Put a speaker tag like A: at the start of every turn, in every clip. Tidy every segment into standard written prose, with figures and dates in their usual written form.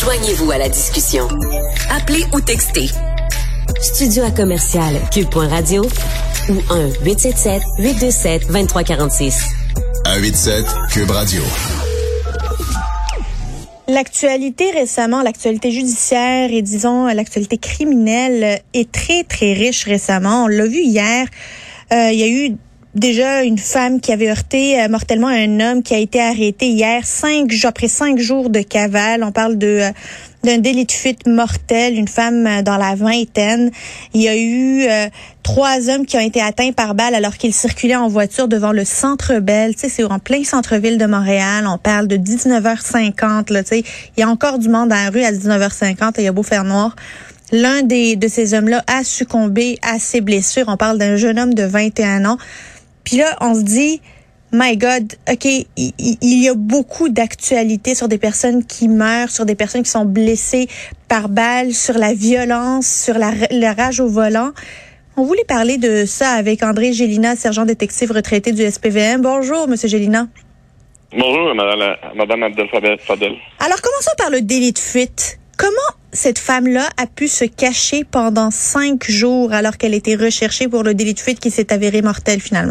A: Joignez-vous à la discussion. Appelez ou textez. Studio à commercial cube.radio ou 1-877-827-2346.
B: 1-877 Cube Radio.
C: L'actualité récemment, l'actualité judiciaire et disons l'actualité criminelle est très, très riche récemment. On l'a vu hier. Il y a eu déjà une femme qui avait heurté mortellement un homme qui a été arrêté hier, après 5 jours de cavale. On parle d'un délit de fuite mortel, une femme dans la vingtaine. Il y a eu 3 hommes qui ont été atteints par balle alors qu'ils circulaient en voiture devant le Centre Bell. Tu sais, c'est en plein centre-ville de Montréal. On parle de 19h50. Là, tu sais, il y a encore du monde dans la rue à 19h50 et il y a beau faire noir. L'un de ces hommes-là a succombé à ses blessures. On parle d'un jeune homme de 21 ans. Puis là, on se dit, my God, OK, il y a beaucoup d'actualités sur des personnes qui meurent, sur des personnes qui sont blessées par balle, sur la violence, sur la rage au volant. On voulait parler de ça avec André Gélina, sergent détective retraité du SPVM. Bonjour, Monsieur Gélina.
D: Bonjour, Madame Abdel-Fadel.
C: Alors, commençons par le délit de fuite. Comment cette femme-là a pu se cacher pendant 5 jours alors qu'elle était recherchée pour le délit de fuite qui s'est avéré mortel finalement?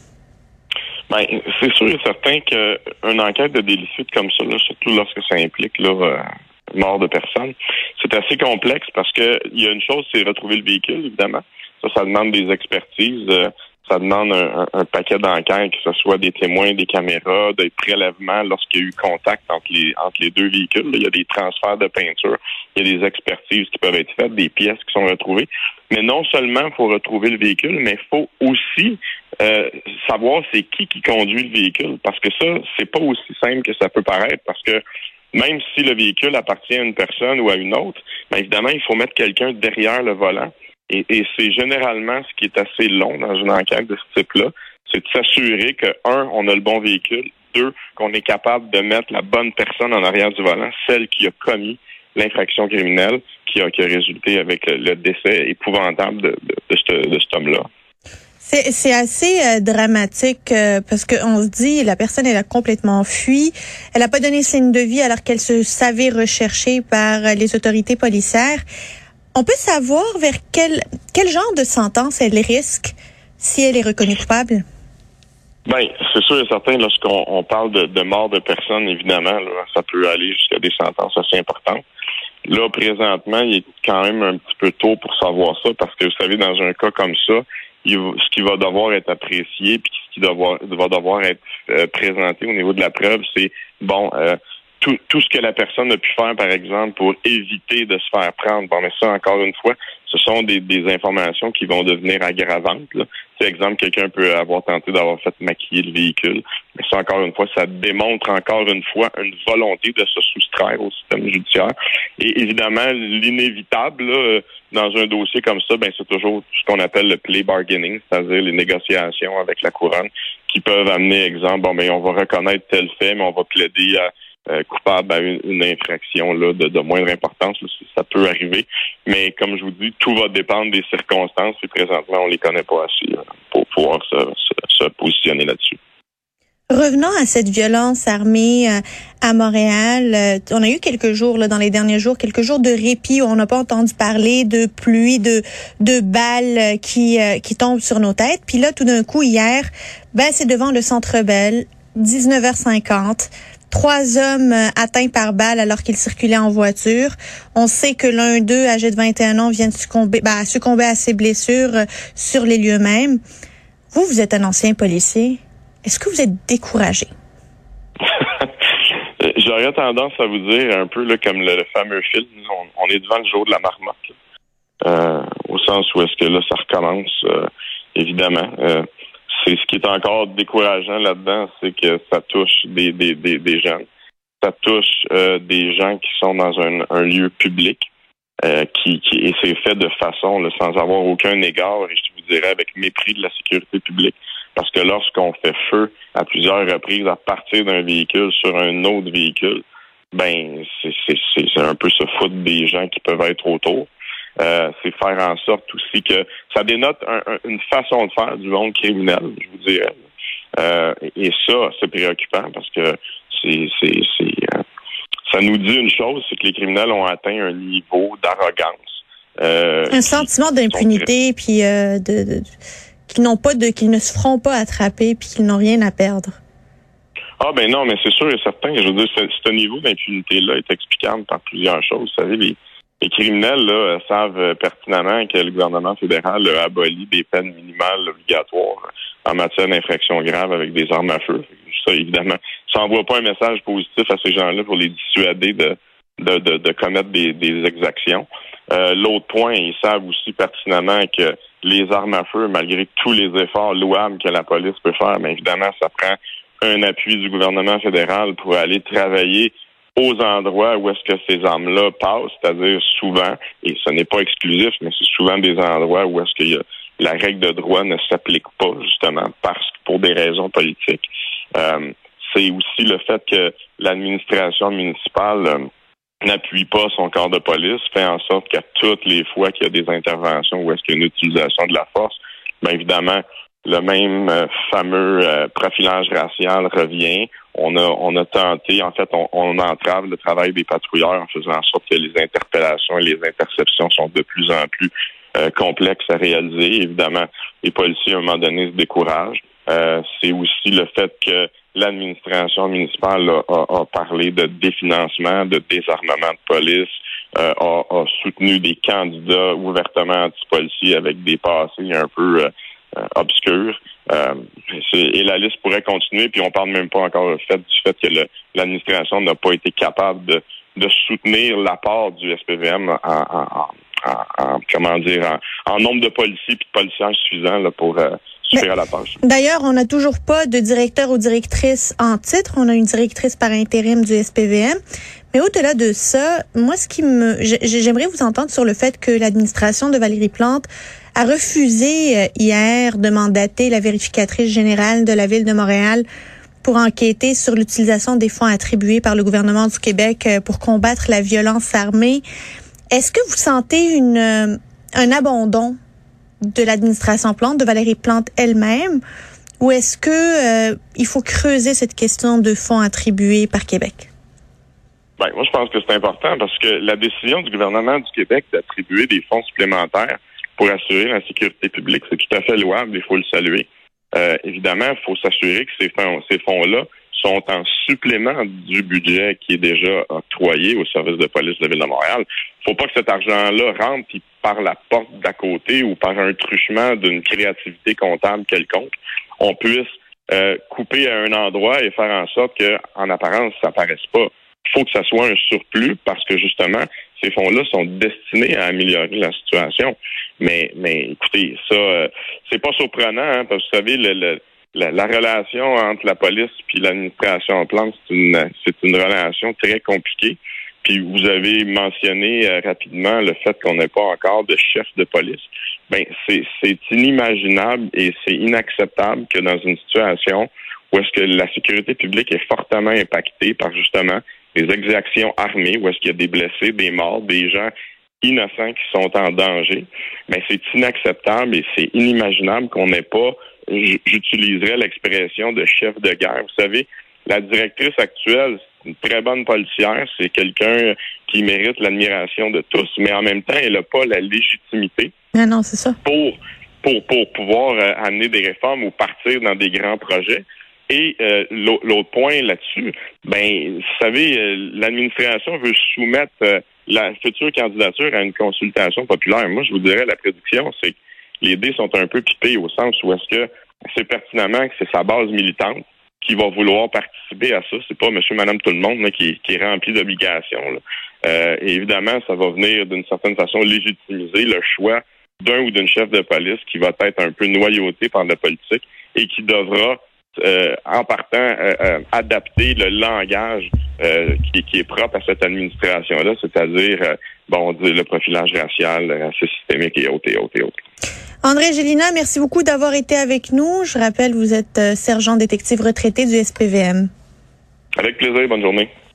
D: Ben, c'est sûr et certain qu'une enquête de délit de fuite comme ça, là, surtout lorsque ça implique mort de personnes, c'est assez complexe parce que il y a une chose, c'est retrouver le véhicule, évidemment. Ça demande des expertises, ça demande un paquet d'enquêtes, que ce soit des témoins, des caméras, des prélèvements lorsqu'il y a eu contact entre les deux véhicules. Là, il y a des transferts de peinture, il y a des expertises qui peuvent être faites, des pièces qui sont retrouvées. Mais non seulement il faut retrouver le véhicule, mais il faut aussi savoir c'est qui conduit le véhicule. Parce que ça, c'est pas aussi simple que ça peut paraître, parce que même si le véhicule appartient à une personne ou à une autre, bien évidemment, il faut mettre quelqu'un derrière le volant. Et c'est généralement ce qui est assez long dans une enquête de ce type-là, c'est de s'assurer que, 1, on a le bon véhicule, 2, qu'on est capable de mettre la bonne personne en arrière du volant, celle qui a commis l'infraction criminelle qui a résulté avec le décès épouvantable de cet homme-là.
C: C'est assez dramatique parce qu'on se dit la personne elle a complètement fui, elle a pas donné signe de vie alors qu'elle se savait recherchée par les autorités policières. On peut savoir vers quel genre de sentence elle risque si elle est reconnue coupable?
D: Ben, c'est sûr et certain, lorsqu'on parle de mort de personnes, évidemment, là, ça peut aller jusqu'à des sentences assez importantes. Là, présentement, il est quand même un petit peu tôt pour savoir ça, parce que, vous savez, dans un cas comme ça, ce qui va devoir être apprécié, puis ce qui va devoir être présenté au niveau de la preuve, c'est, tout ce que la personne a pu faire, par exemple, pour éviter de se faire prendre. Bon, mais ça, encore une fois, ce sont des informations qui vont devenir aggravantes. Là. Par exemple, quelqu'un peut avoir tenté d'avoir fait maquiller le véhicule. Mais ça, encore une fois, ça démontre encore une fois une volonté de se soustraire au système judiciaire. Et évidemment, l'inévitable, là, dans un dossier comme ça, c'est toujours ce qu'on appelle le plea bargaining, c'est-à-dire les négociations avec la couronne qui peuvent amener, exemple, on va reconnaître tel fait, mais on va plaider coupable à une infraction là de moindre importance, là, ça peut arriver. Mais comme je vous dis, tout va dépendre des circonstances et présentement, on les connaît pas assez là, pour pouvoir se positionner là-dessus.
C: Revenons à cette violence armée à Montréal. On a eu quelques jours, là, dans les derniers jours, quelques jours de répit où on n'a pas entendu parler de pluie, de balles qui tombent sur nos têtes. Puis là, tout d'un coup, hier, c'est devant le Centre Bell, 19h50. 3 hommes atteints par balle alors qu'ils circulaient en voiture. On sait que l'un d'eux, âgé de 21 ans, vient de succomber à ses blessures sur les lieux mêmes. Vous êtes un ancien policier. Est-ce que vous êtes découragé?
D: J'aurais tendance à vous dire un peu là, comme le fameux film, on est devant le jour de la marmotte. Au sens où est-ce que là, ça recommence, évidemment. C'est ce qui est encore décourageant là-dedans, c'est que ça touche des jeunes. Ça touche des gens qui sont dans un lieu public et c'est fait de façon là, sans avoir aucun égard, et je vous dirais avec mépris de la sécurité publique. Parce que lorsqu'on fait feu à plusieurs reprises à partir d'un véhicule sur un autre véhicule, c'est un peu se foutre des gens qui peuvent être autour. C'est faire en sorte aussi que ça dénote une façon de faire du monde criminel, je vous dirais. Et ça, c'est préoccupant parce que ça nous dit une chose, c'est que les criminels ont atteint un niveau d'arrogance.
C: Un sentiment d'impunité, puis qu'ils ne se feront pas attraper, puis qu'ils n'ont rien à perdre.
D: Ah ben non, mais c'est sûr et certain. Je veux dire, ce niveau d'impunité-là est explicable par plusieurs choses. Vous savez, les criminels là savent pertinemment que le gouvernement fédéral a aboli des peines minimales obligatoires en matière d'infractions graves avec des armes à feu. Ça, évidemment, ça n'envoie pas un message positif à ces gens-là pour les dissuader de commettre des exactions. L'autre point, ils savent aussi pertinemment que les armes à feu, malgré tous les efforts louables que la police peut faire, mais évidemment, ça prend un appui du gouvernement fédéral pour aller travailler aux endroits où est-ce que ces armes-là passent, c'est-à-dire souvent, et ce n'est pas exclusif, mais c'est souvent des endroits où est-ce qu'il y a la règle de droit ne s'applique pas, justement, pour des raisons politiques. C'est aussi le fait que l'administration municipale n'appuie pas son corps de police, fait en sorte qu'à toutes les fois qu'il y a des interventions où est-ce qu'il y a une utilisation de la force, bien évidemment, le même fameux profilage racial revient. On a tenté, en fait, on entrave le travail des patrouilleurs en faisant en sorte que les interpellations et les interceptions sont de plus en plus complexes à réaliser. Évidemment, les policiers, à un moment donné, se découragent. C'est aussi le fait que l'administration municipale a parlé de définancement, de désarmement de police, a soutenu des candidats ouvertement anti-policiers avec des passés un peu obscurs. Et la liste pourrait continuer, puis on parle même pas encore du fait que l'administration n'a pas été capable de soutenir l'apport du SPVM en nombre de policiers et de policiers suffisants là, pour suffire à la tâche.
C: D'ailleurs, on n'a toujours pas de directeur ou directrice en titre. On a une directrice par intérim du SPVM. Mais au-delà de ça, moi, j'aimerais vous entendre sur le fait que l'administration de Valérie Plante a refusé hier de mandater la vérificatrice générale de la Ville de Montréal pour enquêter sur l'utilisation des fonds attribués par le gouvernement du Québec pour combattre la violence armée. Est-ce que vous sentez un abandon de l'administration Plante, de Valérie Plante elle-même, ou est-ce que il faut creuser cette question de fonds attribués par Québec?
D: Ben, moi, je pense que c'est important parce que la décision du gouvernement du Québec d'attribuer des fonds supplémentaires pour assurer la sécurité publique, c'est tout à fait louable, il faut le saluer. Évidemment, il faut s'assurer que ces fonds-là sont en supplément du budget qui est déjà octroyé au service de police de la Ville de Montréal. Il ne faut pas que cet argent-là rentre puis par la porte d'à côté ou par un truchement d'une créativité comptable quelconque, on puisse couper à un endroit et faire en sorte qu'en apparence, ça ne paraisse pas. Il faut que ça soit un surplus parce que justement, ces fonds-là sont destinés à améliorer la situation. Mais écoutez, ça, c'est pas surprenant, hein, parce que vous savez, la relation entre la police puis l'administration Plante, c'est une relation très compliquée. Puis vous avez mentionné rapidement le fait qu'on n'a pas encore de chef de police. Ben c'est inimaginable et c'est inacceptable que dans une situation où est-ce que la sécurité publique est fortement impactée par justement les exactions armées, où est-ce qu'il y a des blessés, des morts, des gens innocents qui sont en danger, mais c'est inacceptable et c'est inimaginable qu'on n'ait pas, j'utiliserais l'expression de chef de guerre. Vous savez, la directrice actuelle, c'est une très bonne policière, c'est quelqu'un qui mérite l'admiration de tous, mais en même temps, elle n'a pas la légitimité
C: non, c'est ça.
D: pour pouvoir amener des réformes ou partir dans des grands projets. Et l'autre point là-dessus, ben, vous savez, l'administration veut soumettre la future candidature à une consultation populaire. Moi, je vous dirais, la prédiction, c'est que les dés sont un peu pipés au sens où est-ce que c'est pertinemment que c'est sa base militante qui va vouloir participer à ça. C'est pas monsieur, madame, tout le monde là, qui est rempli d'obligations. Et évidemment, ça va venir d'une certaine façon légitimiser le choix d'un ou d'une chef de police qui va être un peu noyauté par la politique et qui devra en partant, adapter le langage qui est propre à cette administration-là, c'est-à-dire, on dit le profilage racial, racisme systémique et autres.
C: André Gélina, merci beaucoup d'avoir été avec nous. Je rappelle, vous êtes sergent détective retraité du SPVM.
D: Avec plaisir, bonne journée.